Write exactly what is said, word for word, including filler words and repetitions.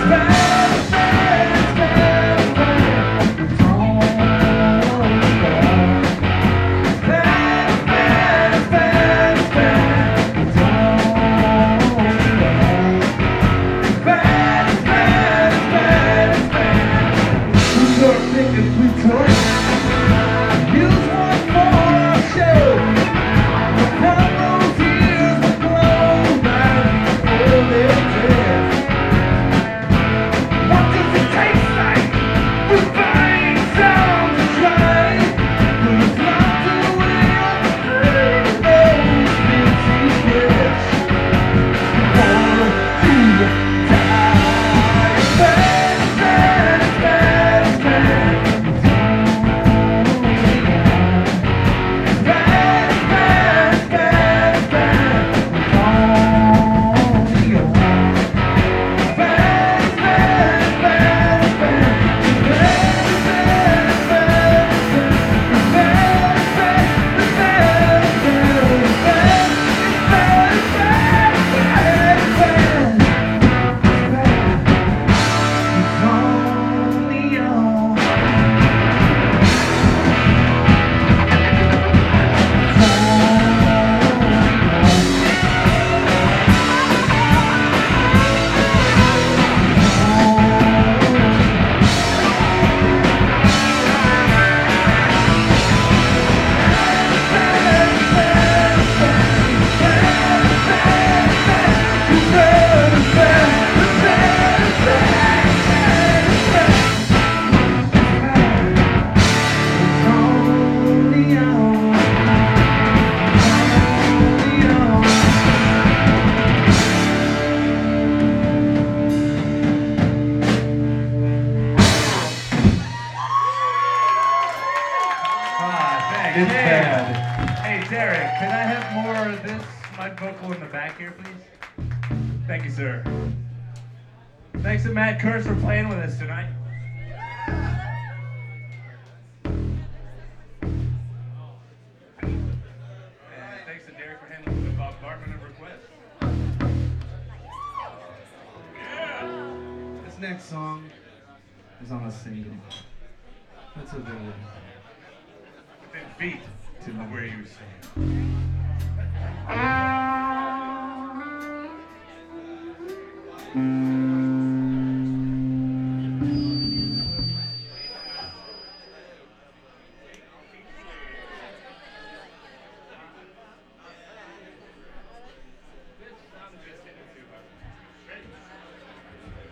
It's bad. Hey, Derek, can I have more of this mud vocal in the back here, please? Thank you, sir. Thanks to Matt Kurtz for playing with us tonight. And thanks to Derek for handling the Bob Bartman of requests. Yeah. This next song is on a single. That's a villain. Within feet to where you stand.